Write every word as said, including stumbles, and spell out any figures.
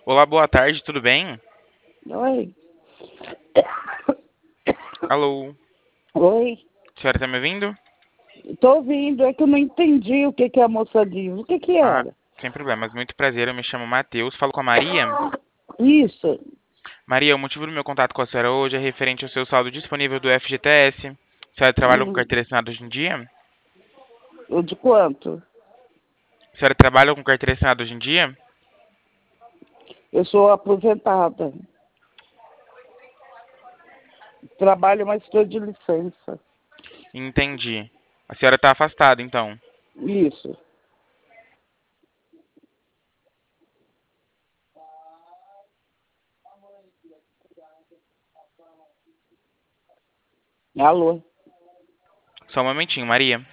Olá, boa tarde, tudo bem? Oi, Alô, oi. a senhora tá me ouvindo? Tô ouvindo, é que eu não entendi o que, que a moça disse. O que que Ah, era? sem problemas, muito prazer, eu me chamo Matheus, falo com a Maria. Isso. Maria, o motivo do meu contato com a senhora hoje é referente ao seu saldo disponível do F G T S. A senhora trabalha com Hum, carteira assinada hoje em dia? o de quanto? A senhora trabalha com carteira assinada hoje em dia? Eu sou aposentada. Trabalho, mas estou de licença. Entendi. A senhora tá afastada, então. Isso. Alô? Só um momentinho, Maria.